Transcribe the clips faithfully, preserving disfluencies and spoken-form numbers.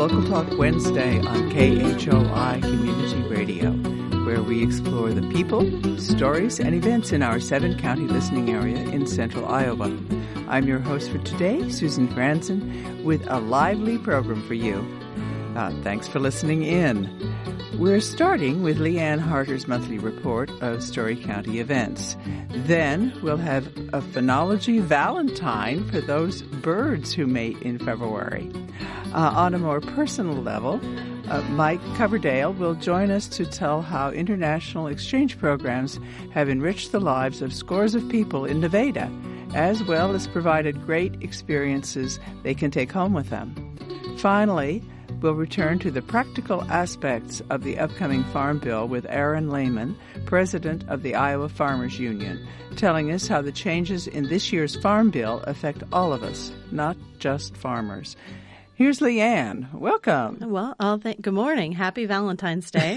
Local Talk Wednesday on K H O I Community Radio, where we explore the people, stories, and events in our seven-county listening area in central Iowa. I'm your host for today, Susan Franzen, with a lively program for you. Uh, thanks for listening in. We're starting with Leanne Harter's monthly report of Story County events. Then we'll have a phenology valentine for those birds who mate in February. Uh, on a more personal level, uh, Mike Coverdale will join us to tell how international exchange programs have enriched the lives of scores of people in Nevada, as well as provided great experiences they can take home with them. Finally, we'll return to the practical aspects of the upcoming Farm Bill with Aaron Lehman, president of the Iowa Farmers Union, telling us how the changes in this year's Farm Bill affect all of us, not just farmers. Here's Leanne. Welcome. Well, I'll think, good morning. Happy Valentine's Day.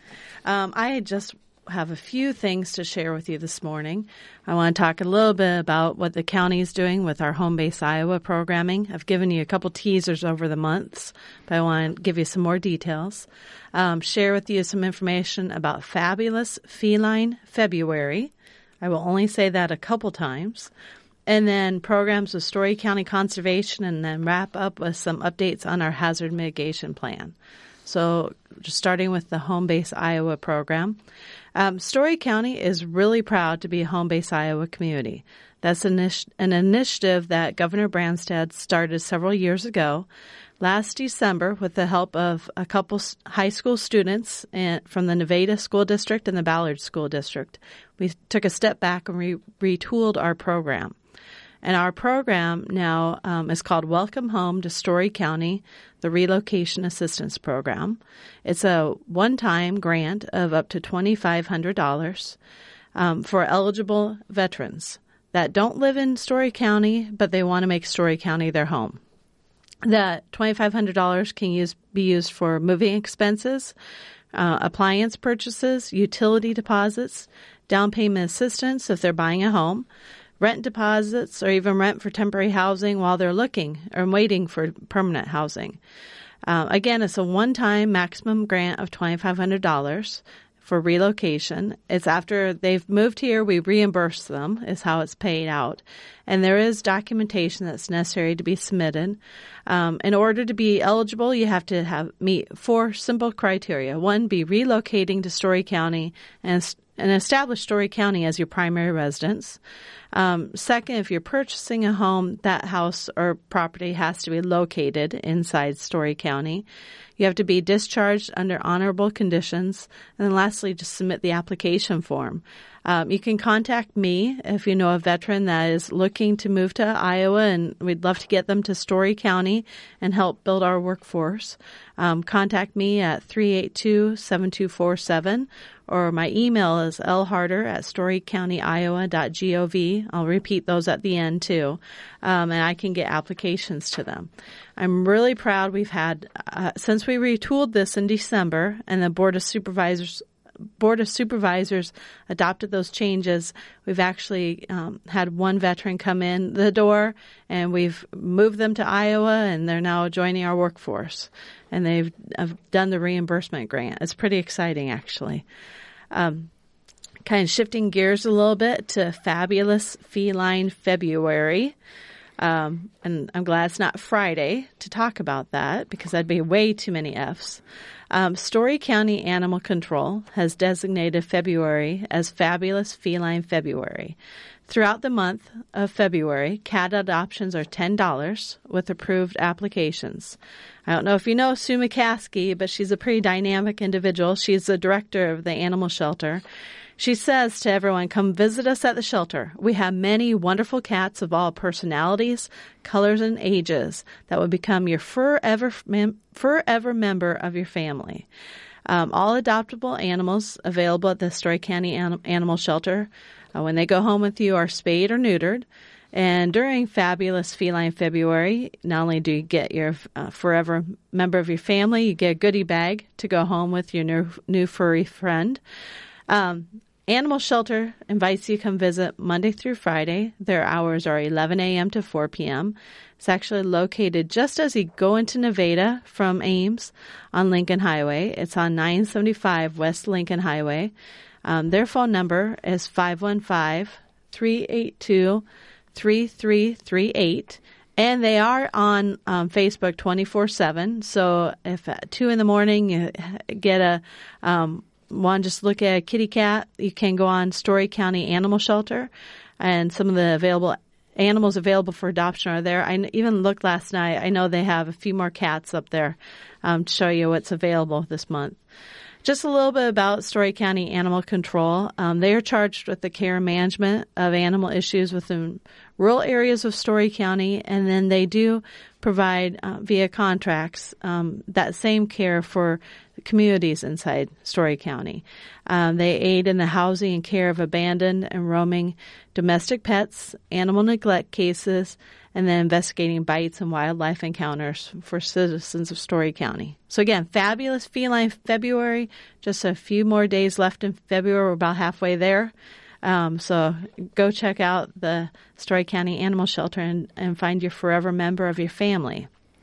um, I just have a few things to share with you this morning. I want to talk a little bit about what the county is doing with our Home Base Iowa programming. I've given you a couple teasers over the months, but I want to give you some more details. Um, share with you some information about Fabulous Feline February. I will only say that a couple times. And then programs with Story County Conservation, and then wrap up with some updates on our hazard mitigation plan. So just starting with the Home Base Iowa program. Um, Story County is really proud to be a Home Base Iowa community. That's an, initi- an initiative that Governor Branstad started several years ago. Last December, with the help of a couple high school students and, from the Nevada School District and the Ballard School District, we took a step back and re- retooled our program. And our program now um, is called Welcome Home to Story County, the Relocation Assistance Program. It's a one-time grant of up to twenty-five hundred dollars um, for eligible veterans that don't live in Story County, but they want to make Story County their home. That twenty-five hundred dollars can use be used for moving expenses, uh, appliance purchases, utility deposits, down payment assistance if they're buying a home, rent deposits, or even rent for temporary housing while they're looking or waiting for permanent housing. Uh, again, it's a one-time maximum grant of twenty-five hundred dollars for relocation. It's after they've moved here, we reimburse them is how it's paid out. And there is documentation that's necessary to be submitted. Um, in order to be eligible, you have to have meet four simple criteria. One, be relocating to Story County and and establish Story County as your primary residence. Um, second, if you're purchasing a home, that house or property has to be located inside Story County. You have to be discharged under honorable conditions. And then lastly, just submit the application form. Um, you can contact me if you know a veteran that is looking to move to Iowa, and we'd love to get them to Story County and help build our workforce. Um, contact me at three eight two, seven two four seven, or my email is lharter at story county iowa dot gov. I'll repeat those at the end too, um, and I can get applications to them. I'm really proud we've had, uh, since we retooled this in December and the Board of Supervisors Board of Supervisors adopted those changes, we've actually um, had one veteran come in the door, and we've moved them to Iowa, and they're now joining our workforce. And they've have done the reimbursement grant. It's pretty exciting, actually. Um, kind of shifting gears a little bit to Fabulous Feline February. Um, and I'm glad it's not Friday to talk about that, because that'd be way too many F's. Um, Story County Animal Control has designated February as Fabulous Feline February. Throughout the month of February, cat adoptions are ten dollars with approved applications. I don't know if you know Sue McCaskey, but she's a pretty dynamic individual. She's the director of the animal shelter. She says to everyone, come visit us at the shelter. We have many wonderful cats of all personalities, colors, and ages that will become your forever, mem- forever member of your family. Um, all adoptable animals available at the Story County An- Animal Shelter, uh, when they go home with you, are spayed or neutered. And during Fabulous Feline February, not only do you get your uh, forever member of your family, you get a goodie bag to go home with your new, new furry friend. Um, Animal Shelter invites you to come visit Monday through Friday. Their hours are eleven a.m. to four p.m. It's actually located just as you go into Nevada from Ames on Lincoln Highway. It's on nine seventy-five West Lincoln Highway. Um, their phone number is five one five, three eight two, three three three eight. And they are on um, Facebook twenty-four seven. So if at two in the morning you get a um, want to just look at a kitty cat, you can go on Story County Animal Shelter, and some of the available animals available for adoption are there. I even looked last night. I know they have a few more cats up there um, to show you what's available this month. Just a little bit about Story County Animal Control. Um, they are charged with the care and management of animal issues within rural areas of Story County, and then they do provide uh, via contracts um, that same care for communities inside Story County. Um, they aid in the housing and care of abandoned and roaming domestic pets, animal neglect cases, and then investigating bites and wildlife encounters for citizens of Story County. So again, fabulous Feline February. Just a few more days left in February. We're about halfway there. Um, so go check out the Story County Animal Shelter and, and find your forever member of your family.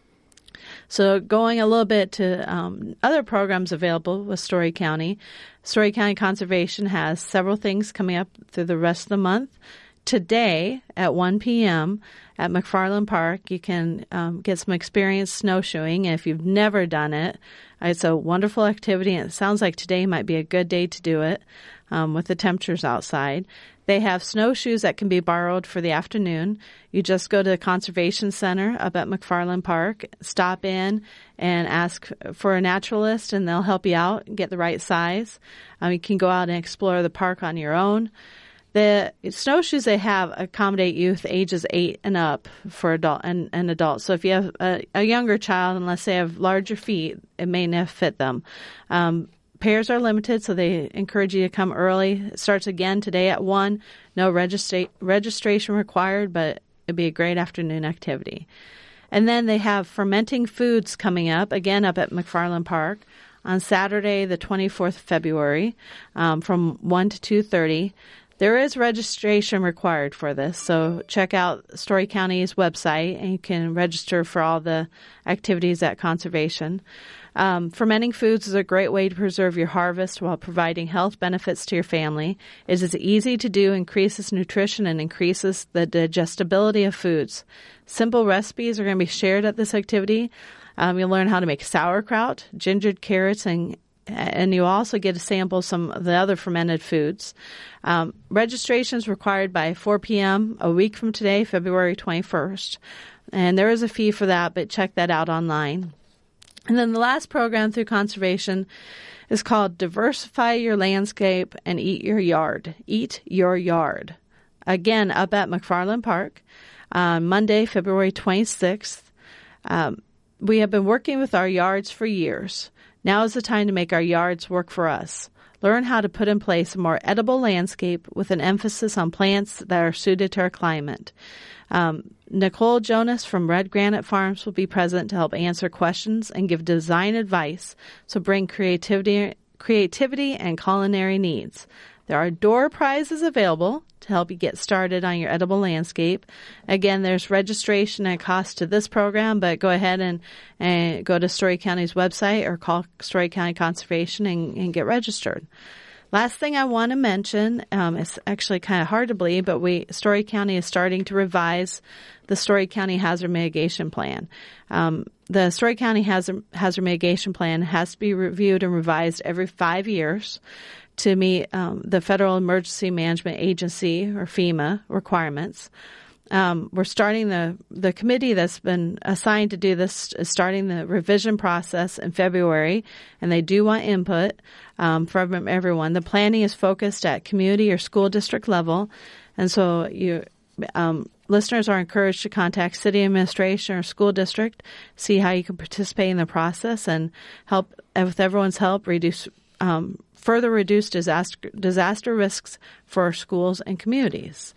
So going a little bit to um, other programs available with Story County, Story County Conservation has several things coming up through the rest of the month. Today at one p.m. at McFarland Park, you can um, get some experience snowshoeing. And if you've never done it, it's a wonderful activity. And it sounds like today might be a good day to do it um, with the temperatures outside. They have snowshoes that can be borrowed for the afternoon. You just go to the Conservation Center up at McFarland Park, stop in and ask for a naturalist, and they'll help you out and get the right size. Um, you can go out and explore the park on your own. The snowshoes they have accommodate youth ages eight and up for adult and, and adults. So if you have a, a younger child, unless they have larger feet, it may not fit them. Um, pairs are limited, so they encourage you to come early. It starts again today at one. No registra- registration required, but it'd be a great afternoon activity. And then they have fermenting foods coming up, again up at McFarland Park on Saturday, the twenty-fourth of February, um, from one to two thirty. There is registration required for this, so check out Story County's website and you can register for all the activities at Conservation. Um, fermenting foods is a great way to preserve your harvest while providing health benefits to your family. It is easy to do, increases nutrition, and increases the digestibility of foods. Simple recipes are going to be shared at this activity. Um, you'll learn how to make sauerkraut, gingered carrots, and and you also get to sample some of the other fermented foods. Um, registration is required by four p.m. a week from today, February twenty-first. And there is a fee for that, but check that out online. And then the last program through Conservation is called Diversify Your Landscape and Eat Your Yard. Eat Your Yard. Again, up at McFarland Park on Monday, February twenty-sixth. Um, we have been working with our yards for years. Now is the time to make our yards work for us. Learn how to put in place a more edible landscape with an emphasis on plants that are suited to our climate. Um, Nicole Jonas from Red Granite Farms will be present to help answer questions and give design advice, so bring creativity, creativity and culinary needs. There are door prizes available to help you get started on your edible landscape. Again, there's registration and cost to this program, but go ahead and, and go to Story County's website or call Story County Conservation and, and get registered. Last thing I want to mention, um, it's actually kind of hard to believe, but we Story County is starting to revise the Story County Hazard Mitigation Plan. Um, the Story County Hazard, Hazard Mitigation Plan has to be reviewed and revised every five years to meet um, the Federal Emergency Management Agency, or FEMA, requirements. Um, we're starting the, the committee that's been assigned to do this is starting the revision process in February, and they do want input um, from everyone. The planning is focused at community or school district level, and so you um, listeners are encouraged to contact city administration or school district, see how you can participate in the process and help, with everyone's help, reduce um, further reduce disaster disaster risks for schools and communities.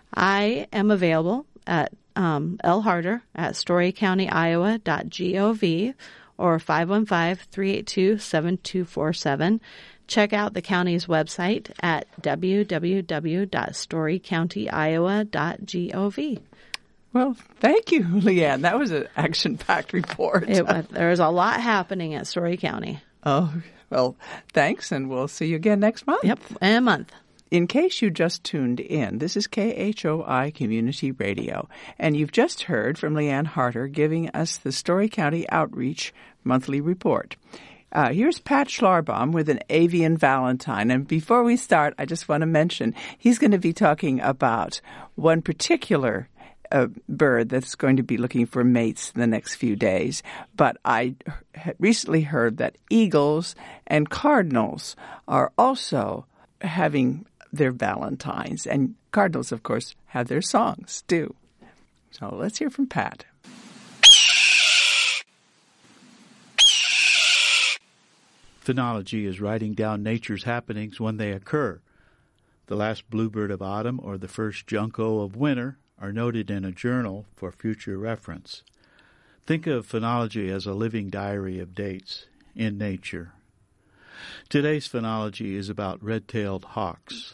I am available at um, L. Harder at story county iowa dot gov or five one five, three eight two, seven two four seven check out the county's website at w w w dot story county iowa dot gov. Well, thank you, Leanne. That was an action-packed report. It, there's a lot happening at Story County. Oh, well, thanks, and we'll see you again next month. Yep, in a month. In case you just tuned in, this is K H O I Community Radio, and you've just heard from Leanne Harter giving us the Story County Outreach Monthly Report. Uh, here's Pat Schlarbaum with an avian valentine. And before we start, I just want to mention he's going to be talking about one particular uh, bird that's going to be looking for mates in the next few days. But I had recently heard that eagles and cardinals are also having their valentines. And cardinals, of course, have their songs, too. So let's hear from Pat. Phenology is writing down nature's happenings when they occur. The last bluebird of autumn or the first junco of winter are noted in a journal for future reference. Think of phenology as a living diary of dates in nature. Today's phenology is about red-tailed hawks.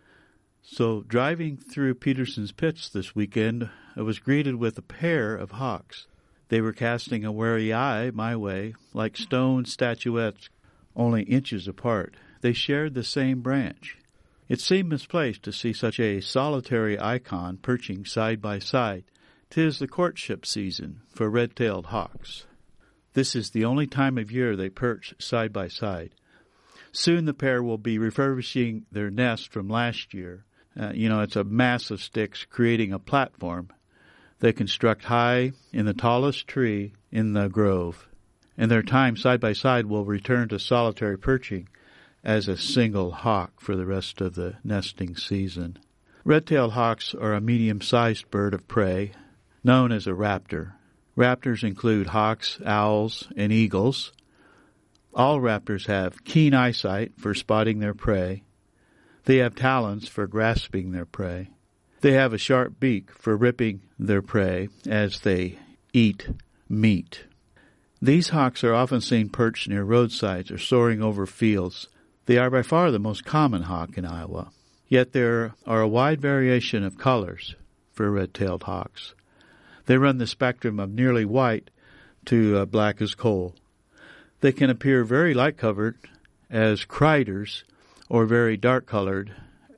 So driving through Peterson's Pits this weekend, I was greeted with a pair of hawks. They were casting a wary eye my way, like stone statuettes only inches apart. They shared the same branch. It seemed misplaced to see such a solitary icon perching side by side. 'Tis the courtship season for red-tailed hawks. This is the only time of year they perch side by side. Soon the pair will be refurbishing their nest from last year. Uh, you know, it's a mass of sticks creating a platform. They construct high in the tallest tree in the grove, and their time side by side will return to solitary perching as a single hawk for the rest of the nesting season. Red-tailed hawks are a medium-sized bird of prey known as a raptor. Raptors include hawks, owls, and eagles. All raptors have keen eyesight for spotting their prey. They have talons for grasping their prey. They have a sharp beak for ripping their prey as they eat meat. These hawks are often seen perched near roadsides or soaring over fields. They are by far the most common hawk in Iowa. Yet there are a wide variation of colors for red-tailed hawks. They run the spectrum of nearly white to uh, black as coal. They can appear very light-covered as criders or very dark-colored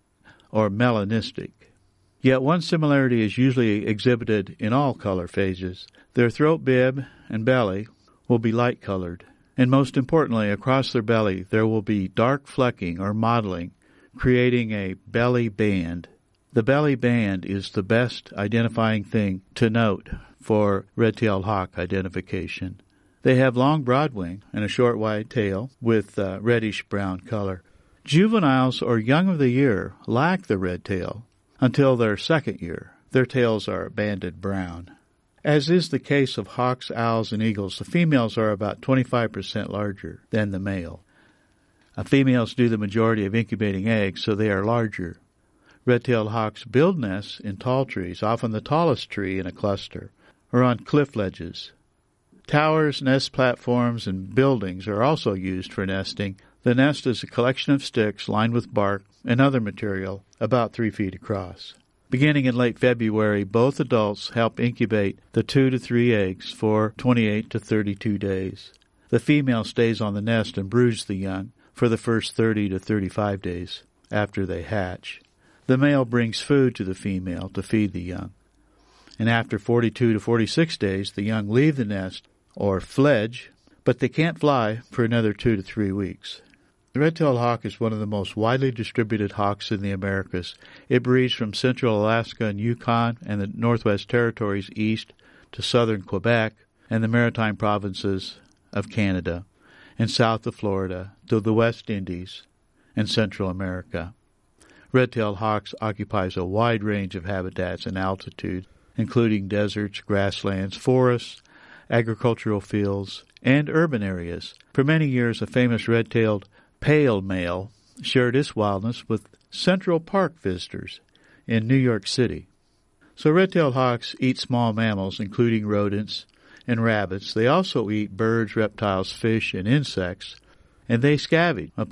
or melanistic. Yet one similarity is usually exhibited in all color phases. Their throat bib and belly will be light-colored, and most importantly, across their belly there will be dark flecking or mottling, creating a belly band. The belly band is the best identifying thing to note for red-tailed hawk identification. They have long broad wing and a short wide tail with uh, reddish-brown color. Juveniles or young of the year lack the red tail until their second year. Their tails are banded brown. As is the case of hawks, owls, and eagles, the females are about twenty-five percent larger than the male. Uh, females do the majority of incubating eggs, so they are larger. Red-tailed hawks build nests in tall trees, often the tallest tree in a cluster, or on cliff ledges. Towers, nest platforms, and buildings are also used for nesting. The nest is a collection of sticks lined with bark and other material about three feet across. Beginning in late February, both adults help incubate the two to three eggs for twenty-eight to thirty-two days. The female stays on the nest and broods the young for the first thirty to thirty-five days after they hatch. The male brings food to the female to feed the young. And after forty-two to forty-six days, the young leave the nest or fledge, but they can't fly for another two to three weeks. The red-tailed hawk is one of the most widely distributed hawks in the Americas. It breeds from central Alaska and Yukon and the Northwest Territories east to southern Quebec and the maritime provinces of Canada, and south of Florida to the West Indies and Central America. Red-tailed hawks occupies a wide range of habitats and altitude, including deserts, grasslands, forests, agricultural fields, and urban areas. For many years, a famous red-tailed pale male shared its wildness with Central Park visitors in New York City. So red-tailed hawks eat small mammals, including rodents and rabbits. They also eat birds, reptiles, fish, and insects, and they scavenge upon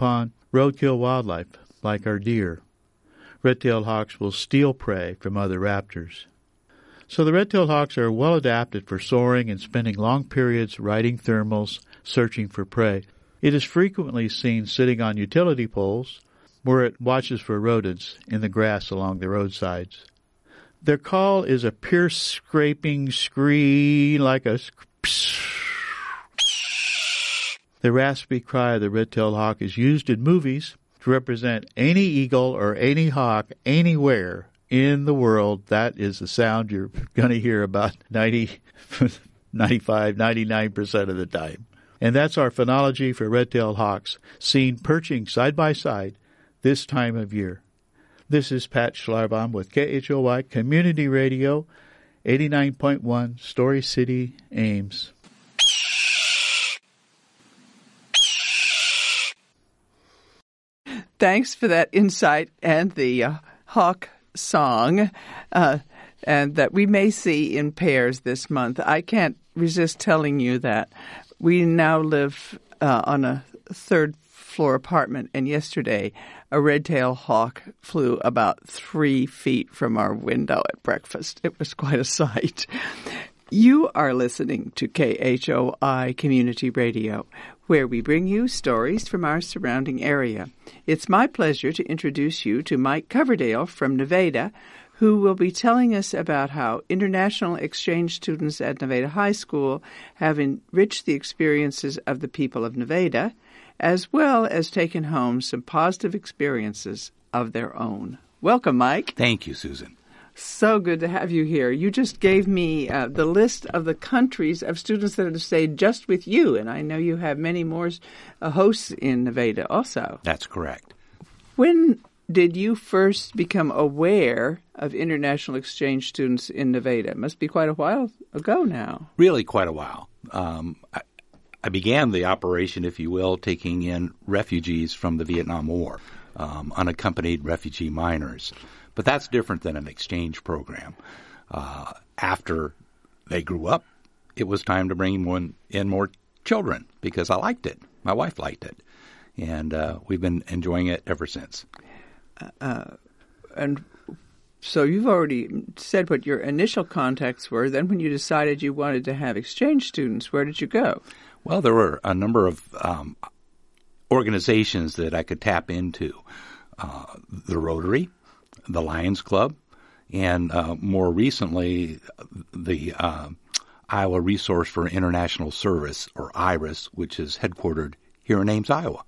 roadkill wildlife, like our deer. Red-tailed hawks will steal prey from other raptors. So the red-tailed hawks are well adapted for soaring and spending long periods riding thermals, searching for prey. It is frequently seen sitting on utility poles, where it watches for rodents in the grass along the roadsides. Their call is a pierce-scraping scream like a... The raspy cry of the red-tailed hawk is used in movies to represent any eagle or any hawk anywhere in the world. That is the sound you're going to hear about ninety, ninety-five, ninety-nine percent of the time. And that's our phonology for red-tailed hawks, seen perching side by side this time of year. This is Pat Schlarbaum with K H O Y Community Radio, eighty-nine point one, Story City, Ames. Thanks for that insight and the uh, hawk song uh, and that we may see in pairs this month. I can't resist telling you that we now live uh, on a third floor apartment, and yesterday a red-tailed hawk flew about three feet from our window at breakfast. It was quite a sight. You are listening to K H O I Community Radio, where we bring you stories from our surrounding area. It's my pleasure to introduce you to Mike Coverdale from Nevada, who will be telling us about how international exchange students at Nevada High School have enriched the experiences of the people of Nevada, as well as taken home some positive experiences of their own. Welcome, Mike. Thank you, Susan. So good to have you here. You just gave me uh, the list of the countries of students that have stayed just with you, and I know you have many more uh, hosts in Nevada also. That's correct. When did you first become aware of international exchange students in Nevada? It must be quite a while ago now. Really quite a while. Um, I, I began the operation, if you will, taking in refugees from the Vietnam War, um, unaccompanied refugee minors. But that's different than an exchange program. Uh, after they grew up, it was time to bring one, in more children because I liked it. My wife liked it. And uh, we've been enjoying it ever since. Uh, and so you've already said what your initial contacts were. Then when you decided you wanted to have exchange students, where did you go? Well, there were a number of um, organizations that I could tap into. Uh, the Rotary, the Lions Club, and uh, more recently, the uh, Iowa Resource for International Service, or IRIS, which is headquartered here in Ames, Iowa.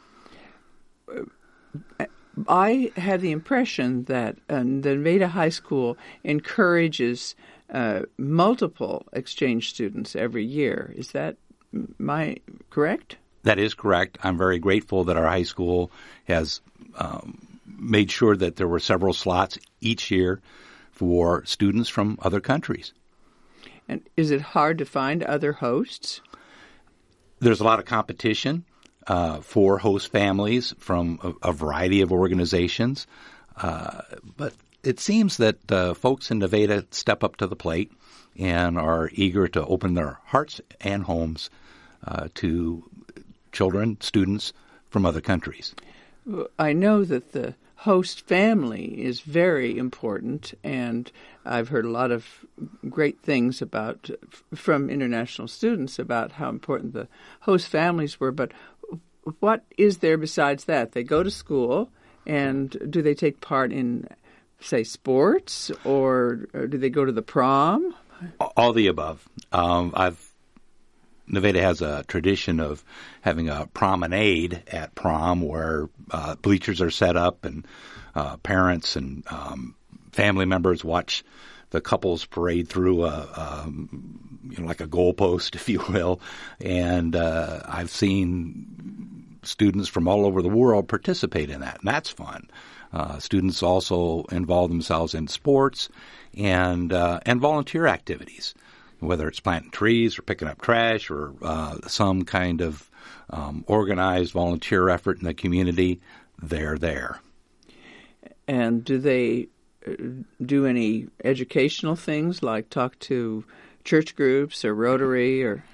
I had the impression that uh, the Nevada High School encourages uh, multiple exchange students every year. Is that my correct? That is correct. I'm very grateful that our high school has um, made sure that there were several slots each year for students from other countries. And is it hard to find other hosts? There's a lot of competition uh, for host families from a, a variety of organizations. Uh, but it seems that uh, folks in Nevada step up to the plate and are eager to open their hearts and homes uh, to children, students from other countries. I know that the host family is very important, and I've heard a lot of great things about from international students about how important the host families were. But what is there besides that? They go to school, and do they take part in, say, sports, or, or do they go to the prom? All the above. Um, I've Nevada has a tradition of having a promenade at prom where uh, bleachers are set up and uh, parents and um, family members watch the couples parade through a, um, you know, like a goalpost, if you will. And uh, I've seen students from all over the world participate in that, and that's fun. Uh, students also involve themselves in sports and uh, and volunteer activities, whether it's planting trees or picking up trash or uh, some kind of um, organized volunteer effort in the community. They're there. And do they do any educational things like talk to church groups or Rotary or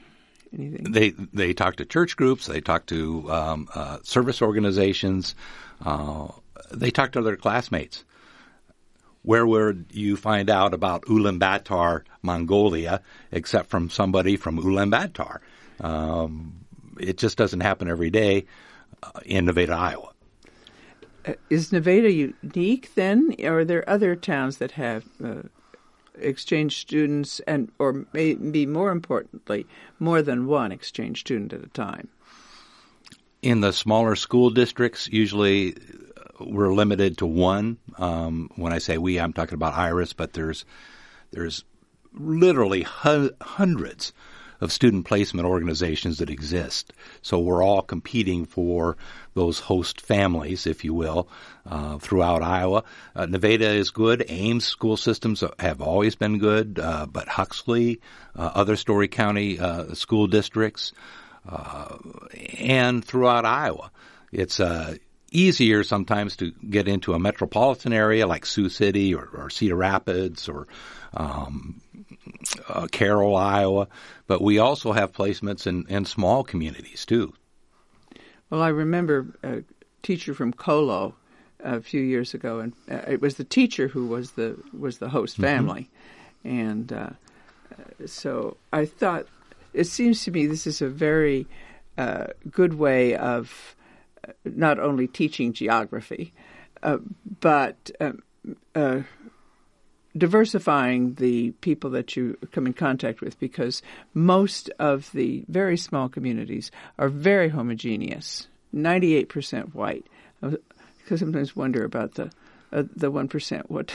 anything? They they talk to church groups. They talk to um, uh, service organizations. Uh, they talk to their classmates. Where would you find out about Ulaanbaatar, Mongolia, except from somebody from Ulaanbaatar? Um, it just doesn't happen every day uh, in Nevada, Iowa. Uh, is Nevada unique then? Or are there other towns that have uh, exchange students, and or maybe more importantly, more than one exchange student at a time? In the smaller school districts, usually we're limited to one. Um, when I say we, I'm talking about IRIS, but there's there's literally hu- hundreds of student placement organizations that exist. So we're all competing for those host families, if you will, uh, throughout Iowa. Uh, Nevada is good. Ames school systems have always been good, uh, but Huxley, uh, other Story County uh, school districts, uh, and throughout Iowa. It's uh, easier sometimes to get into a metropolitan area like Sioux City or, or Cedar Rapids or um, uh, Carroll, Iowa. But we also have placements in, in small communities, too. Well, I remember a teacher from Colo a few years ago, and uh, it was the teacher who was the was the host family. Mm-hmm. And uh, so I thought, it seems to me this is a very uh, good way of not only teaching geography, uh, but uh, uh, diversifying the people that you come in contact with, because most of the very small communities are very homogeneous, ninety-eight percent white. I sometimes wonder about the uh, the one percent. What,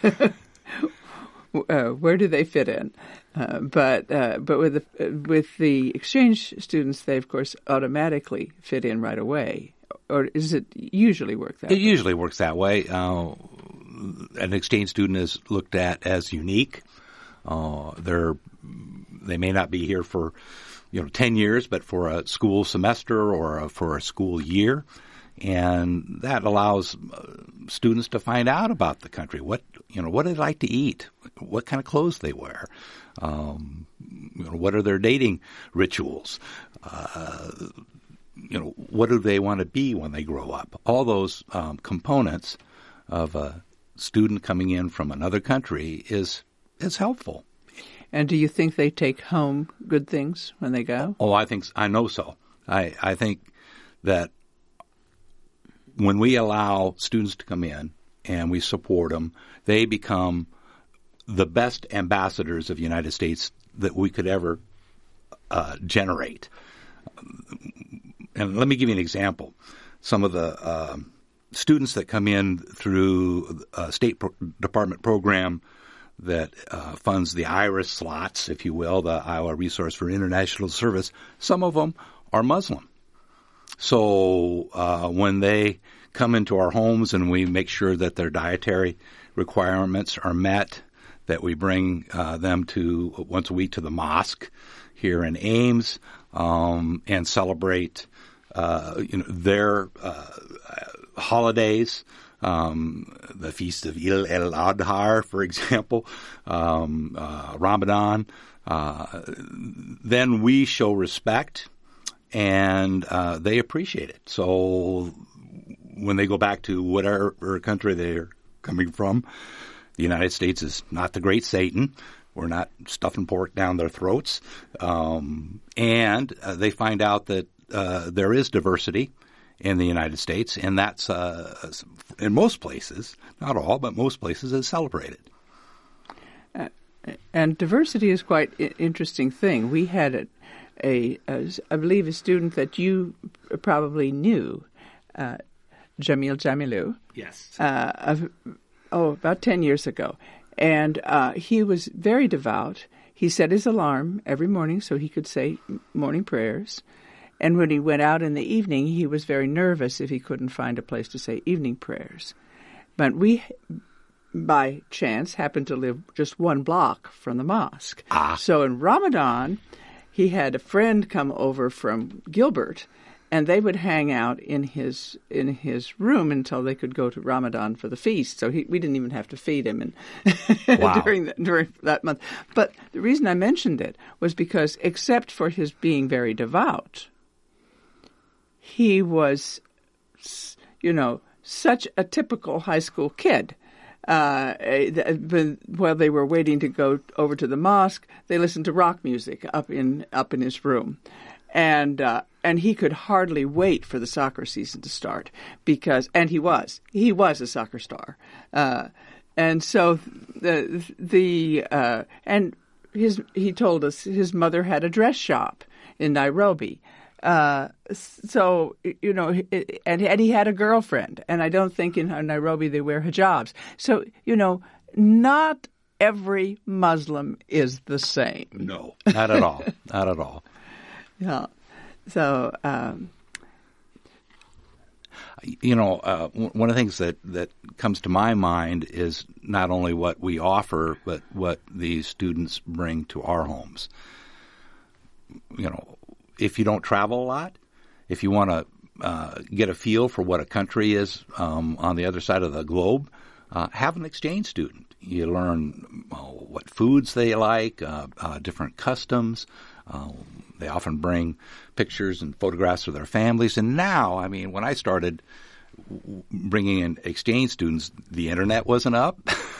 uh, where do they fit in? Uh, but uh, but with the with the exchange students, they of course automatically fit in right away. Or does it usually work that it way? It usually works that way. Uh, an exchange student is looked at as unique. Uh, they're they may not be here for you know ten years, but for a school semester or a, for a school year, and that allows uh, students to find out about the country. What you know, what they like to eat, what kind of clothes they wear, um, you know, what are their dating rituals. Uh, You know, what do they want to be when they grow up? All those um, components of a student coming in from another country is is helpful. And do you think they take home good things when they go? Oh, I think I know so. I I think that when we allow students to come in and we support them, they become the best ambassadors of the United States that we could ever uh, generate. And let me give you an example. Some of the uh, students that come in through a State Pro- Department program that uh, funds the IRIS slots, if you will, the Iowa Resource for International Service, some of them are Muslim. So uh, when they come into our homes and we make sure that their dietary requirements are met, that we bring uh, them to once a week to the mosque here in Ames um, and celebrate uh, you know their uh, holidays, um, the feast of Eid al-Adha, for example, um, uh, Ramadan. Uh, then we show respect, and uh, they appreciate it. So when they go back to whatever country they're coming from, the United States is not the great Satan. We're not stuffing pork down their throats. Um, and uh, they find out that uh, there is diversity in the United States, and that's, uh, in most places, not all, but most places, is celebrated. Uh, and diversity is quite an interesting thing. We had a, a, a, I believe, a student that you probably knew, uh, Jamil Jamilu. Yes. Uh, of, oh, about ten years ago. And uh, he was very devout. He set his alarm every morning so he could say morning prayers. And when he went out in the evening, he was very nervous if he couldn't find a place to say evening prayers. But we, by chance, happened to live just one block from the mosque. Ah. So in Ramadan, he had a friend come over from Gilbert, and they would hang out in his in his room until they could go to Ramadan for the feast. So he, we didn't even have to feed him and wow. during the, during that month. But the reason I mentioned it was because, except for his being very devout, he was, you know, such a typical high school kid. Uh, while they were waiting to go over to the mosque, they listened to rock music up in up in his room, and uh, and he could hardly wait for the soccer season to start because, and he was he was a soccer star, uh, and so the the uh, and his he told us his mother had a dress shop in Nairobi. Uh, so, you know, and, and he had a girlfriend, and I don't think in Nairobi they wear hijabs. So, you know, not every Muslim is the same. No, not at all. Not at all. Yeah. So, um, you know, uh, one of the things that, that comes to my mind is not only what we offer, but what these students bring to our homes. You know, if you don't travel a lot, if you want to uh, get a feel for what a country is um, on the other side of the globe, uh, have an exchange student. You learn uh, what foods they like, uh, uh, different customs. Uh, they often bring pictures and photographs of their families. And now, I mean, when I started bringing in exchange students, the internet wasn't up.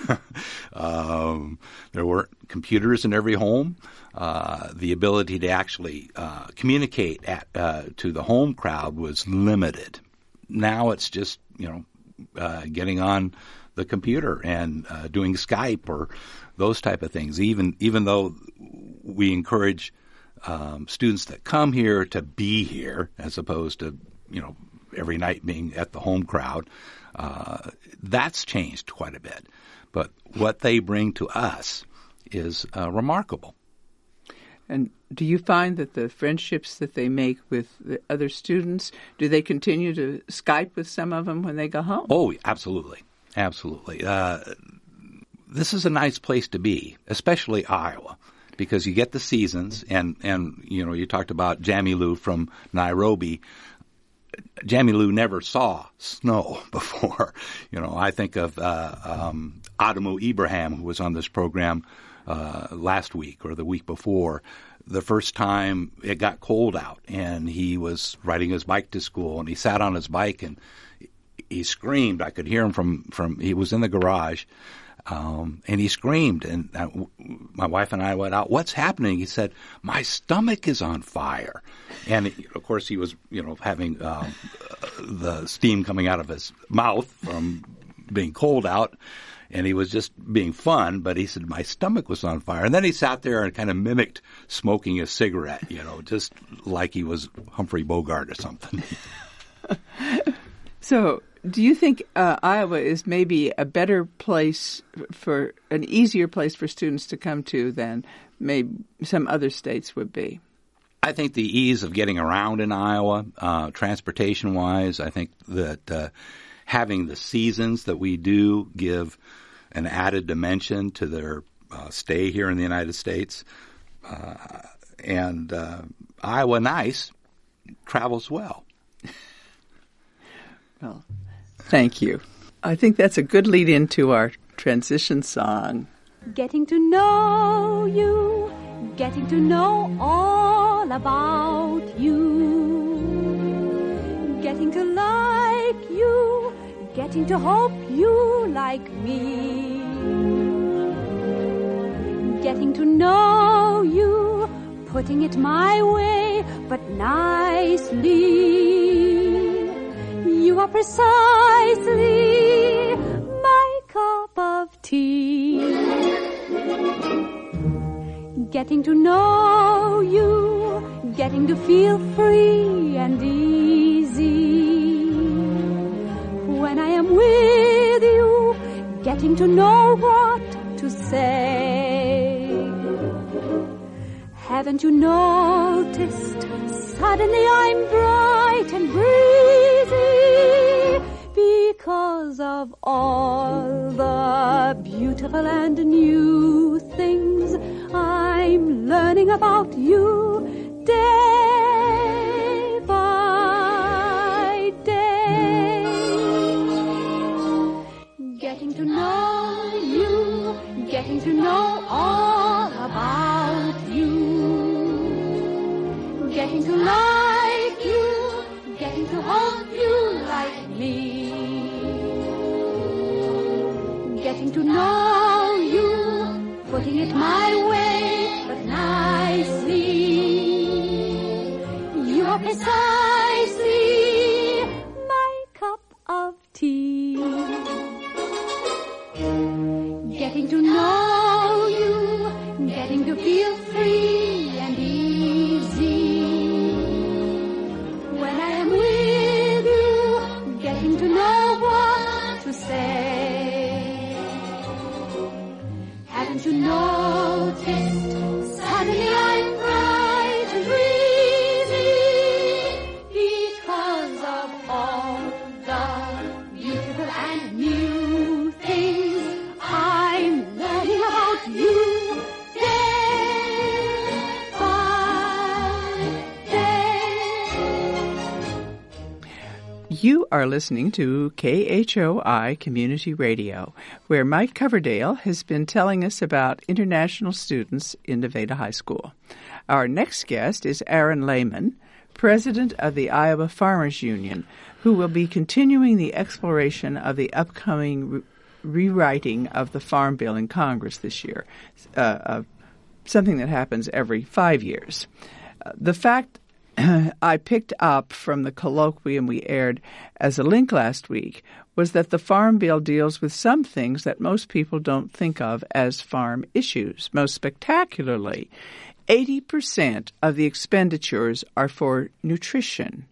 um, there weren't computers in every home. Uh, the ability to actually uh, communicate at, uh, to the home crowd was limited. Now it's just, you know, uh, getting on the computer and uh, doing Skype or those type of things. Even even though we encourage um, students that come here to be here as opposed to, you know, every night being at the home crowd, uh, that's changed quite a bit. But what they bring to us is uh, remarkable. And do you find that the friendships that they make with the other students, do they continue to Skype with some of them when they go home? Oh, absolutely. Absolutely. Uh, this is a nice place to be, especially Iowa, because you get the seasons. And, and you know, you talked about Jamilu from Nairobi. Jamilu never saw snow before. You know, I think of uh, um, Adamu Ibrahim, who was on this program Uh, last week or the week before, the first time it got cold out and he was riding his bike to school and he sat on his bike and he screamed. I could hear him from, from he was in the garage um, and he screamed and I, my wife and I went out, "What's happening?" He said, "My stomach is on fire." And of course he was, you know, having um, the steam coming out of his mouth from being cold out. And he was just being fun, but he said, "My stomach was on fire." And then he sat there and kind of mimicked smoking a cigarette, you know, just like he was Humphrey Bogart or something. So do you think uh, Iowa is maybe a better place for, an easier place for students to come to than maybe some other states would be? I think the ease of getting around in Iowa, uh, transportation-wise, I think that uh, having the seasons that we do give an added dimension to their uh, stay here in the United States. Uh, and uh, Iowa Nice travels well. Well, thank you. I think that's a good lead into our transition song. Getting to know you, getting to know all about you, getting to like you, getting to hope you like me. Getting to know you, putting it my way, but nicely. You are precisely my cup of tea. Getting to know you, getting to feel free and easy. When I am with you, getting to know what to say. Haven't you noticed? Suddenly I'm bright and breezy because of all the beautiful and new things I'm learning about you day by getting to know all about you, getting to like you, getting to hope you like me, getting to know you, putting it my way, but nicely. You are precisely my cup of tea. Getting to know you, getting to feel free and easy. When I am with you, getting to know what to say. Haven't you noticed, suddenly I'm bright and breezy because of all the beautiful and new things I'm learning about you day by day. You are listening to K H O I Community Radio, where Mike Coverdale has been telling us about international students in Nevada High School. Our next guest is Aaron Lehman, president of the Iowa Farmers Union, who will be continuing the exploration of the upcoming re- rewriting of the Farm Bill in Congress this year, uh, uh, something that happens every five years. Uh, the fact I picked up from the colloquium we aired as a link last week was that the Farm Bill deals with some things that most people don't think of as farm issues. Most spectacularly, eighty percent of the expenditures are for nutrition.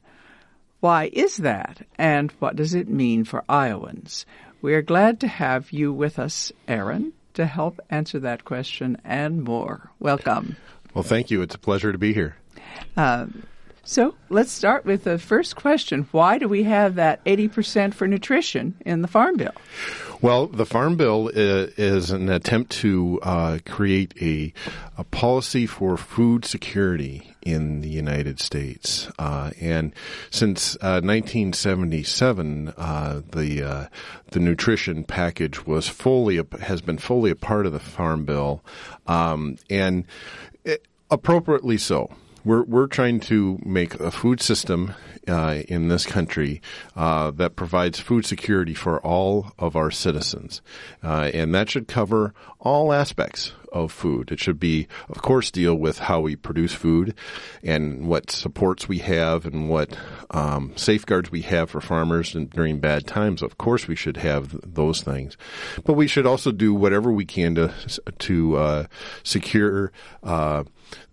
Why is that, and what does it mean for Iowans? We are glad to have you with us, Aaron, to help answer that question and more. Welcome. Well, thank you. It's a pleasure to be here. Uh, so let's start with the first question. Why do we have that eighty percent for nutrition in the Farm Bill? Well, the Farm Bill is, is an attempt to uh, create a, a policy for food security in the United States. Uh, and since uh, nineteen seventy-seven, uh, the uh, the nutrition package was fully has been fully a part of the Farm Bill, um, and it, appropriately so. We're we're trying to make a food system uh, in this country uh, that provides food security for all of our citizens, uh, and that should cover all aspects of food. It should be, of course, deal with how we produce food and what supports we have and what um, safeguards we have for farmers and during bad times. Of course, we should have th- those things, but we should also do whatever we can to to uh, secure Uh,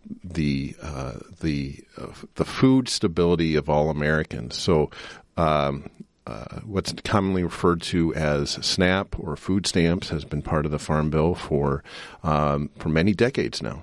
the uh, the uh, the food stability of all Americans. So um, uh, what's commonly referred to as SNAP or food stamps has been part of the Farm Bill for um, for many decades now.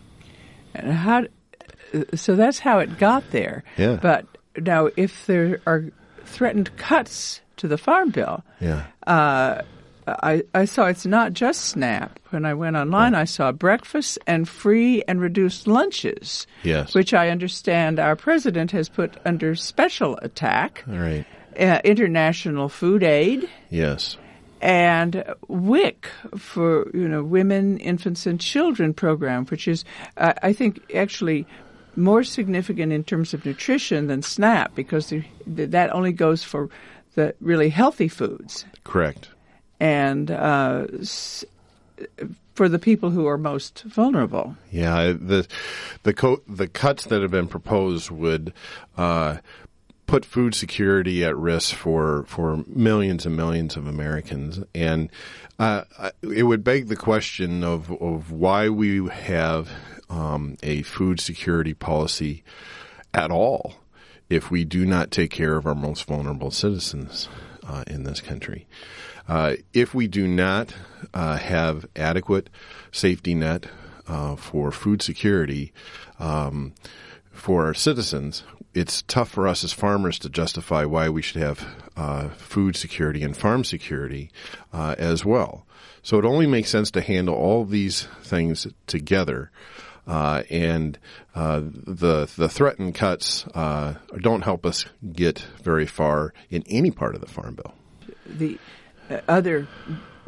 And how? So that's how it got there. Yeah. But now, if there are threatened cuts to the Farm Bill, Yeah. uh, I, I saw it's not just SNAP. When I went online, I saw breakfast and free and reduced lunches, Yes. which I understand our president has put under special attack, All right. uh, international food aid, Yes. and W I C for, you know, Women, Infants, and Children program, which is, uh, I think, actually more significant in terms of nutrition than SNAP because the, that only goes for the really healthy foods. Correct. And uh, s- for the people who are most vulnerable. Yeah, the the co- the cuts that have been proposed would uh, put food security at risk for for millions and millions of Americans, and uh, it would beg the question of of why we have um, a food security policy at all if we do not take care of our most vulnerable citizens uh, in this country. Uh, if we do not uh, have adequate safety net uh, for food security um, for our citizens, it's tough for us as farmers to justify why we should have uh, food security and farm security uh, as well. So it only makes sense to handle all these things together. Uh, and uh, the the threatened cuts uh, don't help us get very far in any part of the Farm Bill. The uh, other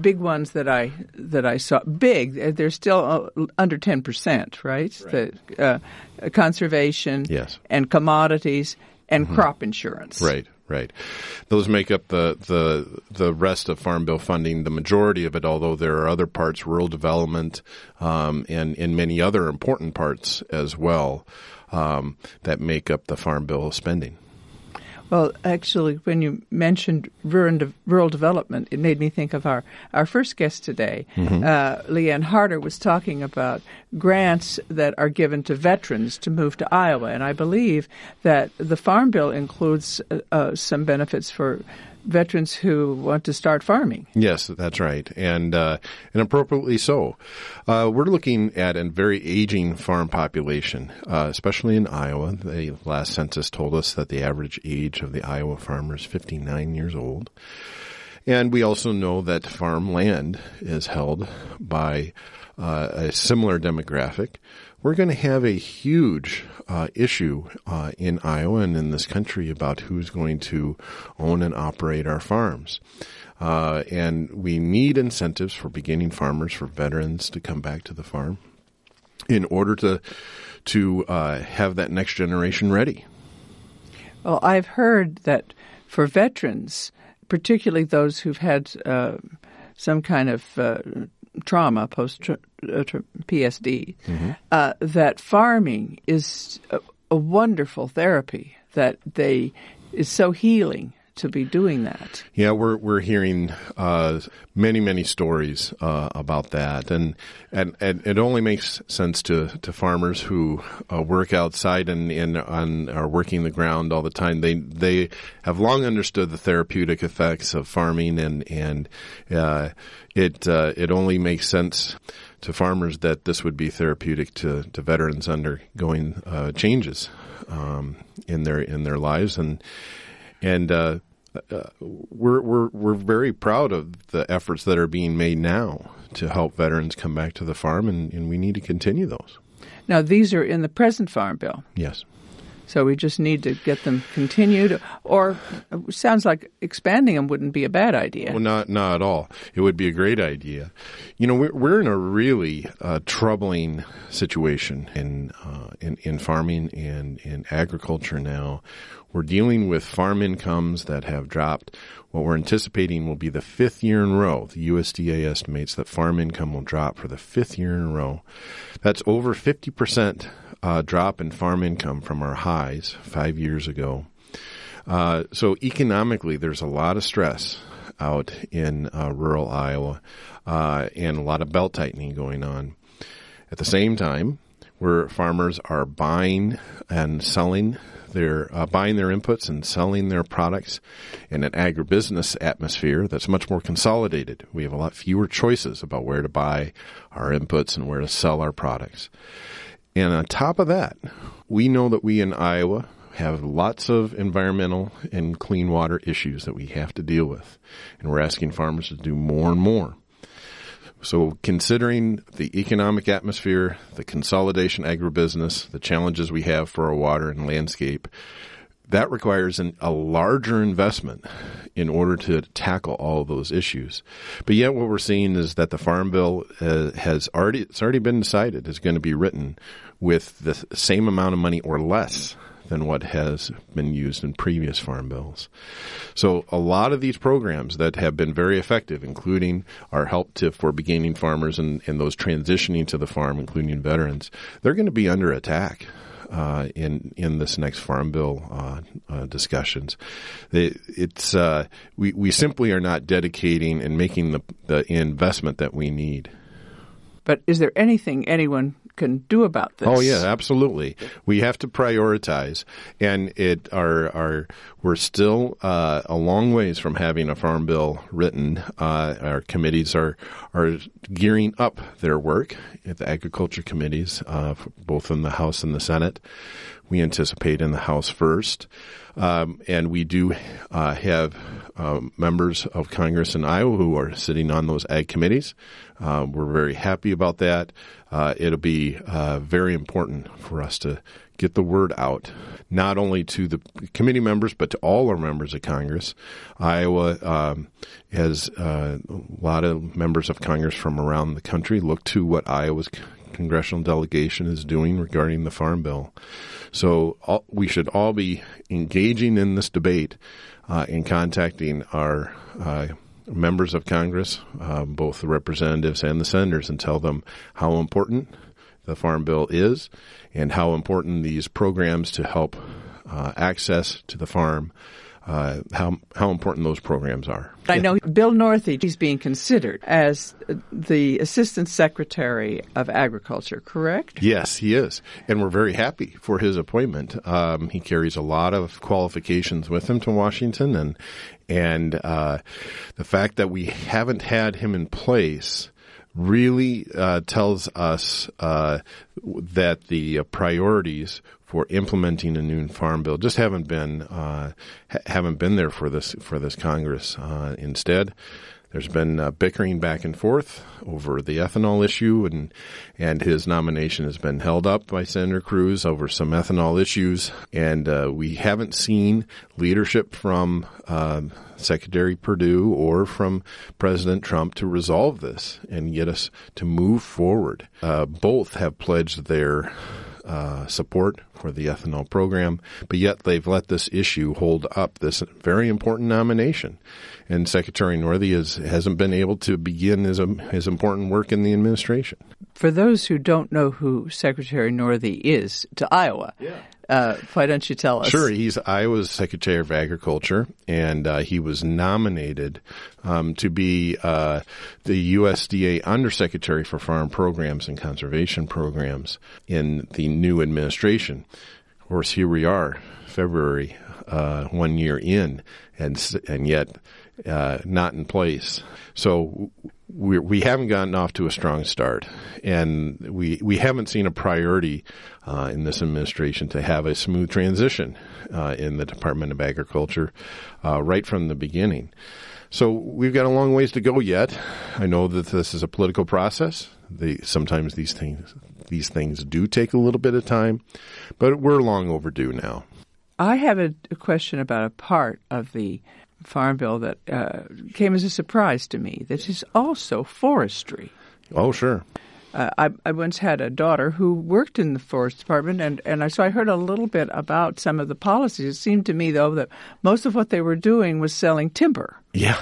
big ones that I that I saw, big, they're still uh, under ten percent, right? Right. The uh, conservation yes. and commodities and mm-hmm. crop insurance. Right. Right. Those make up the, the the rest of Farm Bill funding, the majority of it, although there are other parts, rural development, um, and, and many other important parts as well, um, that make up the Farm Bill spending. Well, actually, when you mentioned rural, de- rural development, it made me think of our, our first guest today. Mm-hmm. Uh, Leanne Harder was talking about grants that are given to veterans to move to Iowa. And I believe that the Farm Bill includes uh, uh, some benefits for veterans who want to start farming. Yes, that's right, and uh, and appropriately so. Uh, we're looking at a very aging farm population, uh, especially in Iowa. The last census told us that the average age of the Iowa farmer is fifty-nine years old. And we also know that farmland is held by uh, a similar demographic. We're going to have a huge uh, issue uh, in Iowa and in this country about who's going to own and operate our farms. Uh, and we need incentives for beginning farmers, for veterans to come back to the farm in order to to uh, have that next generation ready. Well, I've heard that for veterans, particularly those who've had uh, some kind of uh, trauma, post-P S D, mm-hmm. uh, that farming is a, a wonderful therapy, that they is so healing to be doing that. Yeah, we're we're hearing uh, many many stories uh, about that, and, and and it only makes sense to, to farmers who uh, work outside and, and on, are working the ground all the time. They they have long understood the therapeutic effects of farming, and and uh, it uh, it only makes sense to farmers that this would be therapeutic to, to veterans undergoing uh, changes um, in their in their lives. and. And uh, uh, we're we're we're very proud of the efforts that are being made now to help veterans come back to the farm, and, and we need to continue those. Now, these are in the present Farm Bill. Yes. So we just need to get them continued, or it sounds like expanding them wouldn't be a bad idea. Well, not not at all. It would be a great idea. You know, we're we're in a really uh, troubling situation in uh, in in farming and in agriculture now. We're dealing with farm incomes that have dropped. What we're anticipating will be the fifth year in a row. The U S D A estimates that farm income will drop for the fifth year in a row. That's over fifty percent uh, drop in farm income from our highs five years ago. Uh, so economically, there's a lot of stress out in uh, rural Iowa uh, and a lot of belt tightening going on. At the same time, where farmers are buying and selling They're uh, buying their inputs and selling their products in an agribusiness atmosphere that's much more consolidated. We have a lot fewer choices about where to buy our inputs and where to sell our products. And on top of that, we know that we in Iowa have lots of environmental and clean water issues that we have to deal with. And we're asking farmers to do more and more. So considering the economic atmosphere, the consolidation agribusiness, the challenges we have for our water and landscape, that requires an, a larger investment in order to tackle all of those issues. But yet what we're seeing is that the Farm Bill uh, has already, it's already been decided is going to be written with the same amount of money or less than what has been used in previous farm bills. So a lot of these programs that have been very effective, including our help to for beginning farmers and, and those transitioning to the farm, including veterans, they're going to be under attack uh, in in this next farm bill uh, uh, discussions. It, it's uh, we we simply are not dedicating and making the the investment that we need. But is there anything anyone can do about this? Oh yeah, absolutely. We have to prioritize, and it are are we're still uh, a long ways from having a farm bill written. Uh, our committees are are gearing up their work at the agriculture committees, uh, both in the House and the Senate. we anticipate in the House first. Um, and we do uh, have um, members of Congress in Iowa who are sitting on those ag committees. Uh, we're very happy about that. Uh, it'll be uh, very important for us to get the word out, not only to the committee members, but to all our members of Congress. Iowa um, has uh, a lot of members of Congress from around the country look to what Iowa's congressional delegation is doing regarding the Farm Bill. So all, we should all be engaging in this debate uh, and contacting our uh, members of Congress, uh, both the representatives and the senators, and tell them how important the Farm Bill is and how important these programs to help uh, access to the farm, uh, how how important those programs are. I know Bill Northey is being considered as the Assistant Secretary of Agriculture, correct? Yes, he is. And we're very happy for his appointment. Um, he carries a lot of qualifications with him to Washington, and and uh, the fact that we haven't had him in place really uh, tells us uh, that the uh, priorities for implementing a new farm bill just haven't been uh, ha- haven't been there for this for this Congress. Uh, instead, there's been uh, bickering back and forth over the ethanol issue, and and his nomination has been held up by Senator Cruz over some ethanol issues, and uh, we haven't seen leadership from uh, Secretary Perdue or from President Trump to resolve this and get us to move forward. Uh, both have pledged their Uh, support for the ethanol program, but yet they've let this issue hold up this very important nomination. And Secretary Northey is, hasn't been able to begin his, um, his important work in the administration. For those who don't know who Secretary Northey is to Iowa, yeah. uh, why don't you tell us? Sure. He's Iowa's Secretary of Agriculture, and uh, he was nominated um, to be uh, the U S D A Undersecretary for Farm Programs and Conservation Programs in the new administration. Of course, here we are, February, uh, one year in, and and yet uh, not in place. So we we haven't gotten off to a strong start, and we we haven't seen a priority uh, in this administration to have a smooth transition uh, in the Department of Agriculture uh, right from the beginning. So we've got a long ways to go yet. I know that this is a political process. They, sometimes these things these things do take a little bit of time, but we're long overdue now. I have a, a question about a part of the Farm Bill that uh, came as a surprise to me. That is also forestry. Oh, sure. Uh, I, I once had a daughter who worked in the forest department, and, and I, so I heard a little bit about some of the policies. It seemed to me, though, that most of what they were doing was selling timber. Yeah.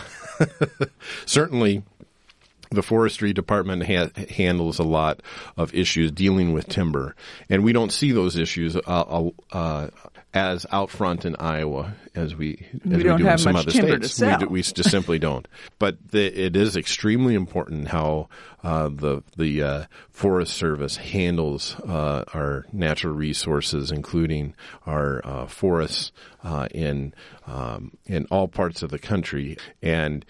Certainly, the forestry department ha- handles a lot of issues dealing with timber, and we don't see those issues uh, uh, as out front in Iowa as we as we, we don't do have in some much other timber states. To sell. We, do, we just simply don't. But the, it is extremely important how uh, the the uh, Forest Service handles uh, our natural resources, including our uh, forests uh, in um, in all parts of the country, and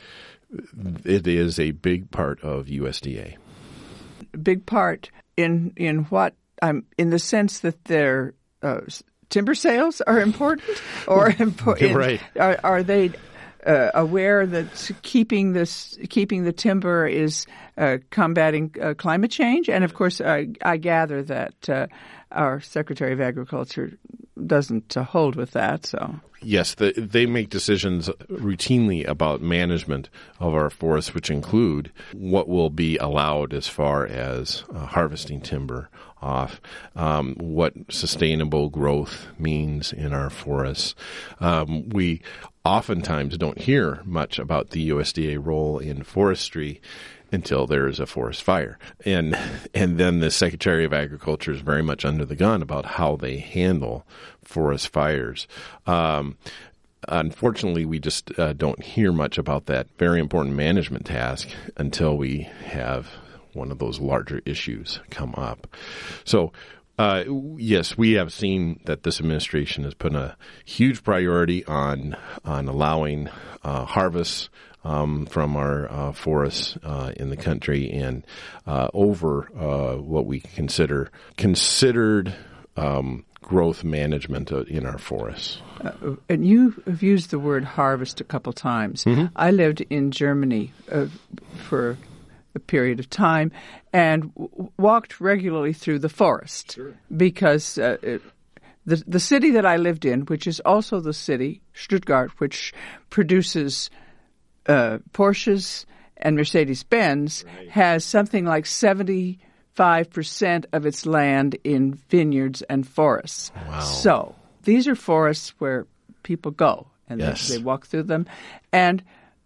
it is a big part of U S D A. Big part in in what um, in the sense that their uh, timber sales are important, or important? Right? Are, are they uh, aware that keeping this keeping the timber is uh, combating uh, climate change? And of course, I, I gather that uh, our Secretary of Agriculture doesn't uh, hold with that. So. Yes, the, they make decisions routinely about management of our forests, which include what will be allowed as far as uh, harvesting timber off, um, what sustainable growth means in our forests. Um, we oftentimes don't hear much about the U S D A role in forestry until there is a forest fire. And and then the Secretary of Agriculture is very much under the gun about how they handle forest fires. Um, unfortunately, we just uh, don't hear much about that very important management task until we have one of those larger issues come up. So, uh, yes, we have seen that this administration has put a huge priority on on allowing uh, harvests Um, from our uh, forests uh, in the country, and uh, over uh, what we consider considered um, growth management in our forests. Uh, and you have used the word harvest a couple times. Mm-hmm. I lived in Germany uh, for a period of time and w- walked regularly through the forest. Sure. Because uh, it, the the city that I lived in, which is also the city, Stuttgart, which produces uh, Porsches and Mercedes-Benz, right, has something like seventy-five percent of its land in vineyards and forests. Wow. So these are forests where people go, and yes. they, they walk through them. And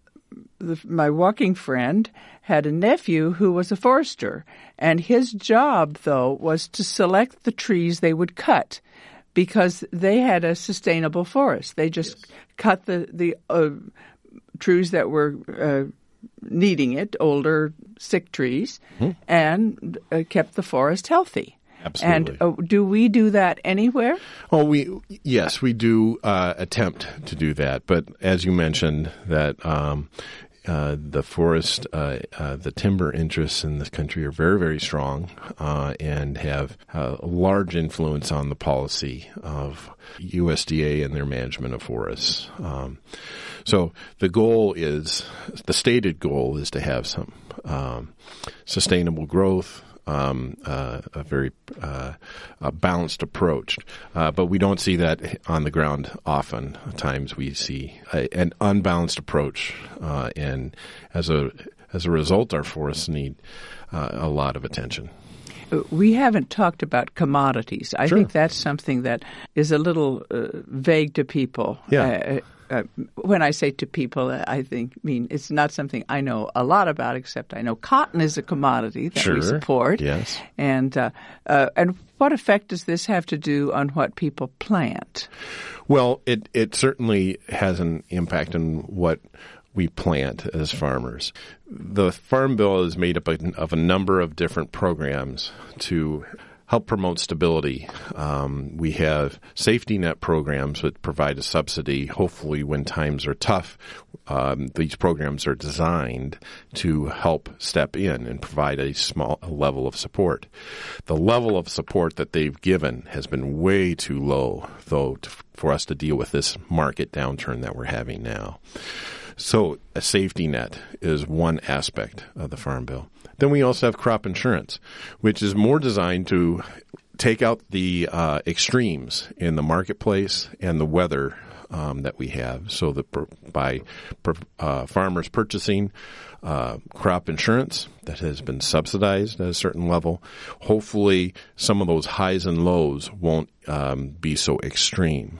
the, my walking friend had a nephew who was a forester, and his job, though, was to select the trees they would cut because they had a sustainable forest. They just yes. cut the, the uh, trees that were uh, needing it, older, sick trees, mm-hmm. and uh, kept the forest healthy. Absolutely. And uh, do we do that anywhere? Oh, we yes, we do uh, attempt to do that. But as you mentioned, that um, uh, the forest, uh, uh, the timber interests in this country are very, very strong uh, and have a large influence on the policy of U S D A and their management of forests. Um, so the goal is, the stated goal is to have some um, sustainable growth. Um, uh, a very uh, a balanced approach, uh, but we don't see that on the ground often. At times we see a, an unbalanced approach, uh, and as a as a result, our forests need uh, a lot of attention. We haven't talked about commodities. I Sure. think that's something that is a little uh, vague to people. Yeah. Uh, uh, when I say to people, I think mean it's not something I know a lot about, except I know cotton is a commodity that Sure. we support. Yes. And uh, uh, and what effect does this have to do on what people plant? Well, it it certainly has an impact on what we plant as farmers. The Farm Bill is made up of a number of different programs to help promote stability. Um, we have safety net programs that provide a subsidy. Hopefully, when times are tough, um, these programs are designed to help step in and provide a small a level of support. The level of support that they've given has been way too low, though, to, for us to deal with this market downturn that we're having now. So a safety net is one aspect of the Farm Bill. Then we also have crop insurance, which is more designed to take out the uh, extremes in the marketplace and the weather um, that we have. So that per, by per, uh, farmers purchasing uh, crop insurance that has been subsidized at a certain level, hopefully some of those highs and lows won't um, be so extreme.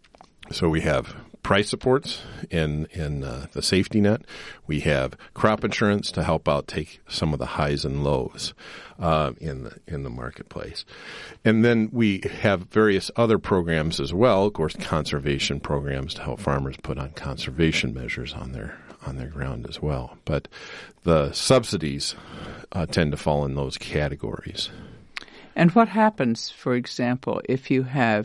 So we have price supports in in uh, the safety net. We have crop insurance to help out take some of the highs and lows uh, in the in the marketplace, and then we have various other programs as well. Of course, conservation programs to help farmers put on conservation measures on their on their ground as well. But the subsidies uh, tend to fall in those categories. And what happens, for example, if you have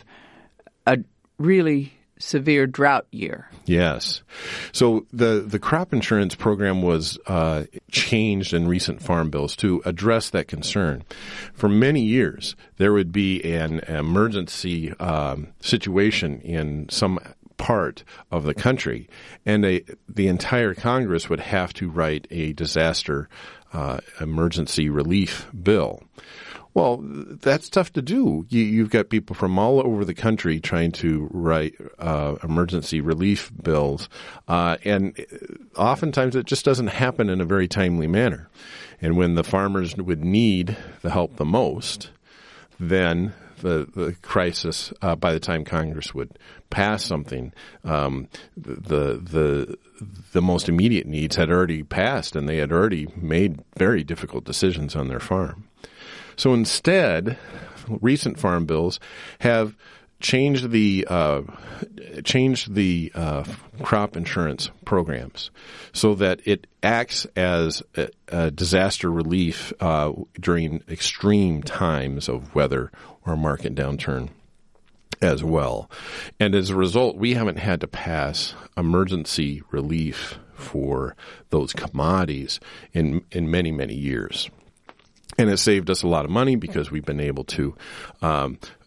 a really severe drought year? Yes. So the, the crop insurance program was uh, changed in recent farm bills to address that concern. For many years, there would be an emergency um, situation in some part of the country, and a, the entire Congress would have to write a disaster uh, emergency relief bill. Well, that's tough to do. You, you've got people from all over the country trying to write uh, emergency relief bills, uh, and oftentimes it just doesn't happen in a very timely manner. And when the farmers would need the help the most, then the, the crisis, uh, by the time Congress would pass something, um, the the the most immediate needs had already passed, and they had already made very difficult decisions on their farm. So instead, recent farm bills have changed the uh, changed the uh, crop insurance programs so that it acts as a, a disaster relief uh, during extreme times of weather or market downturn as well. And as a result, we haven't had to pass emergency relief for those commodities in in many, many years. And it saved us a lot of money because we've been able to um,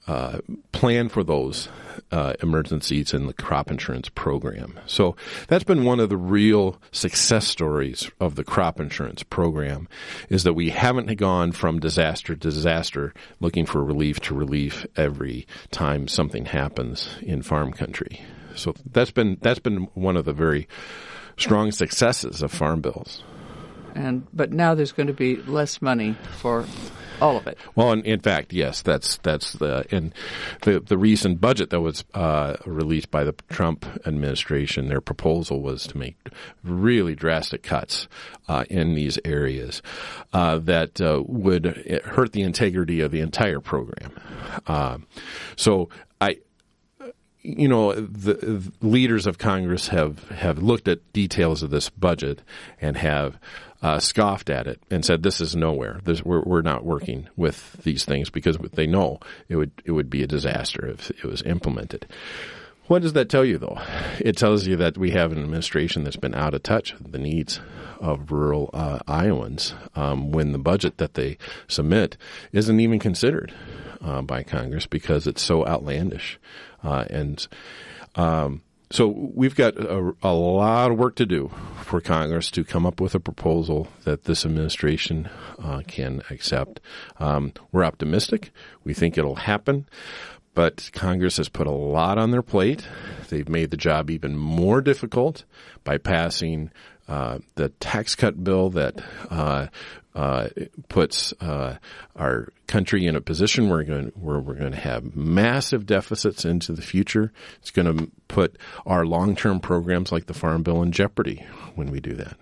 uh, plan for those uh, emergencies in the crop insurance program. So that's been one of the real success stories of the crop insurance program, is that we haven't gone from disaster to disaster looking for relief to relief every time something happens in farm country. So that's been that's been one of the very strong successes of farm bills. And but now there's going to be less money for all of it. Well, in, in fact, yes, that's that's the in the the recent budget that was uh, released by the Trump administration. Their proposal was to make really drastic cuts uh, in these areas uh, that uh, would hurt the integrity of the entire program. Uh, so I. You know, the, the leaders of Congress have, have looked at details of this budget and have uh, scoffed at it and said, "This is nowhere. This, we're, we're not working with these things," because they know it would it would be a disaster if it was implemented. What does that tell you, though? It tells you that we have an administration that's been out of touch with the needs of rural uh, Iowans um, when the budget that they submit isn't even considered uh, by Congress because it's so outlandish. Uh, and um, so we've got a, a lot of work to do for Congress to come up with a proposal that this administration uh, can accept. Um, we're optimistic. We think it'll happen. But Congress has put a lot on their plate. They've made the job even more difficult by passing uh, the tax cut bill that uh, uh, puts uh, our country in a position where we're going where we're going to have massive deficits into the future. It's going to put our long-term programs like the Farm Bill in jeopardy when we do that.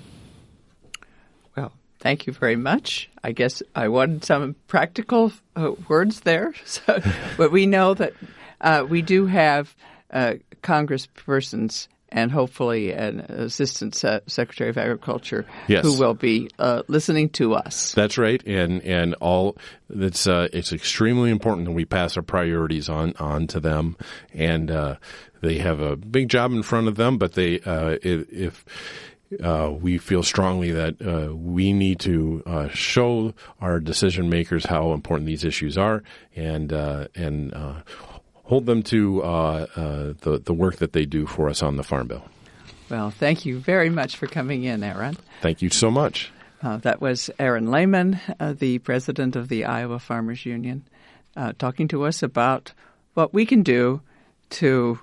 Well, thank you very much. I guess I wanted some practical uh, words there, so, but we know that uh, we do have uh, congresspersons and hopefully an Assistant Se- Secretary of Agriculture yes. who will be uh, listening to us. That's right, and and all it's uh, it's extremely important that we pass our priorities on on to them, and uh, they have a big job in front of them. But they uh, if, if Uh, we feel strongly that uh, we need to uh, show our decision makers how important these issues are, and uh, and uh, hold them to uh, uh, the the work that they do for us on the Farm Bill. Well, thank you very much for coming in, Aaron. Thank you so much. Uh, that was Aaron Lehman, uh, the president of the Iowa Farmers Union, uh, talking to us about what we can do to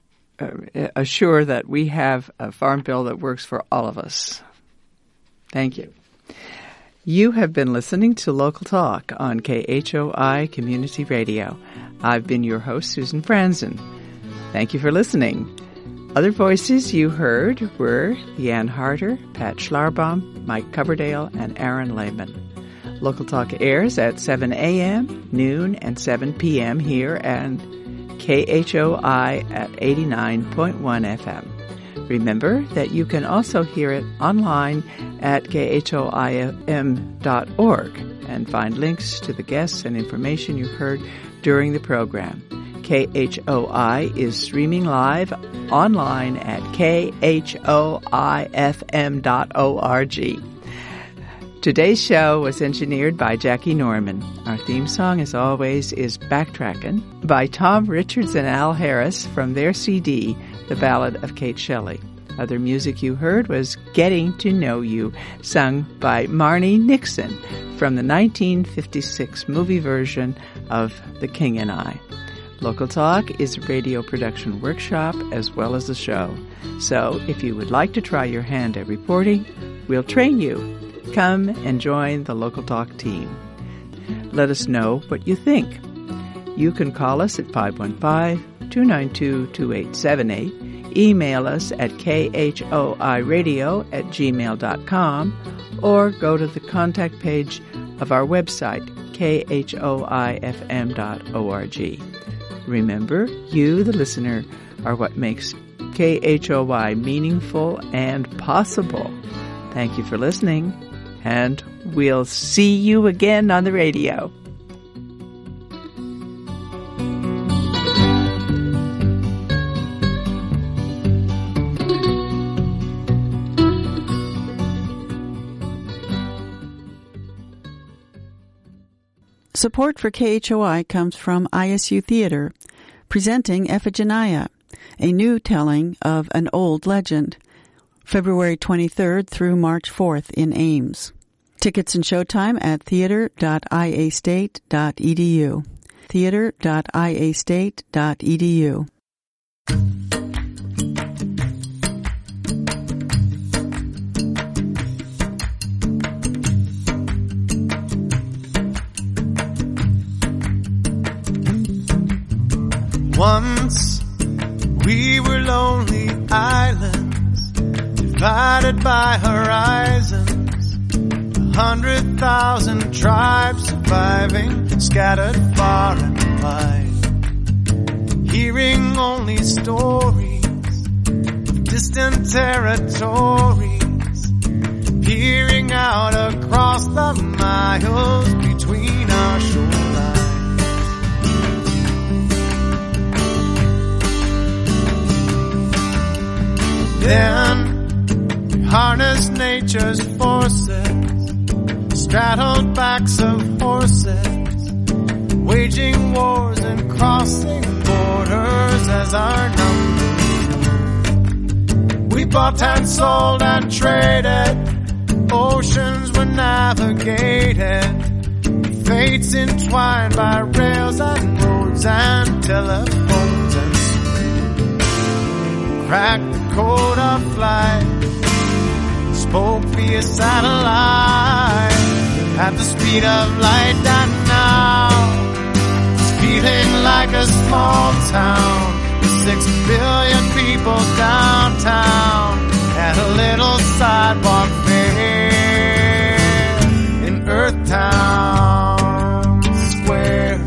Uh, assure that we have a farm bill that works for all of us. Thank you. You have been listening to Local Talk on K H O I Community Radio. I've been your host, Susan Franzen. Thank you for listening. Other voices you heard were Leanne Harder, Pat Schlarbaum, Mike Coverdale, and Aaron Lehman. Local Talk airs at seven a.m., noon, and seven p.m. here and K H O I at eighty-nine point one F M. Remember that you can also hear it online at K H O I F M dot org and find links to the guests and information you heard during the program. K H O I is streaming live online at K H O I F M dot org. Today's show was engineered by Jackie Norman. Our theme song, as always, is Backtrackin' by Tom Richards and Al Harris from their C D, The Ballad of Kate Shelley. Other music you heard was Getting to Know You, sung by Marnie Nixon from the nineteen fifty-six movie version of The King and I. Local Talk is a radio production workshop as well as a show. So if you would like to try your hand at reporting, we'll train you. Come and join the Local Talk team. Let us know what you think. You can call us at five one five, two nine two, two eight seven eight, email us at khoiradio at gmail dot com, or go to the contact page of our website, K H O I F M dot org. Remember, you, the listener, are what makes K H O I meaningful and possible. Thank you for listening. And we'll see you again on the radio. Support for K H O I comes from I S U Theater, presenting Ephigenia, a new telling of an old legend, February twenty-third through March fourth in Ames. Tickets and showtime at theater dot i a state dot e d u. theater dot i a state dot e d u. Once we were lonely islands, divided by horizons, a hundred thousand tribes surviving, scattered far and wide, hearing only stories of distant territories, peering out across the miles between our shorelines. Then we harnessed nature's forces, straddled backs of horses, waging wars and crossing borders as our numbers. We bought and sold and traded, oceans were navigated, fates entwined by rails and roads and telephones and cracked the code of flight, spoke via satellite at the speed of light, and now it's feeling like a small town with six billion people downtown at a little sidewalk fair in Earthtown Square.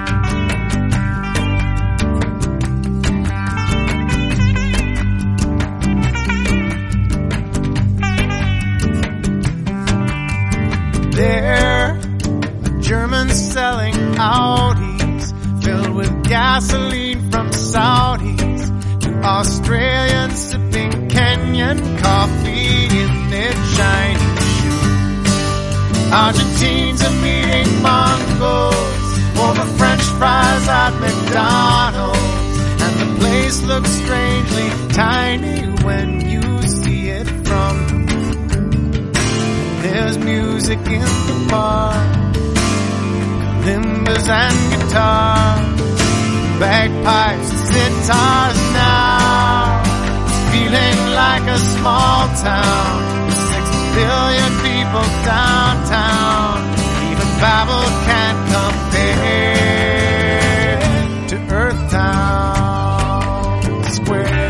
There, Germans selling Audis filled with gasoline from Saudis, to Australians sipping Kenyan coffee in their Chinese shoes. Argentines are meeting Mongols over French fries at McDonald's, and the place looks strangely tiny when you see it from the moon. There's music in the park, limbas and guitars, bagpipes, sitars now. It's feeling like a small town with six billion people downtown. Even Babel can't compare to Earthtown Square.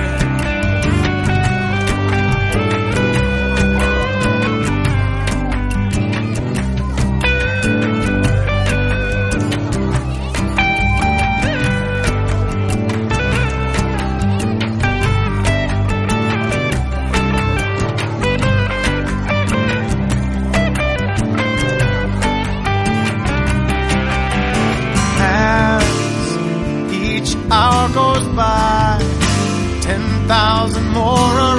Hour goes by, ten thousand more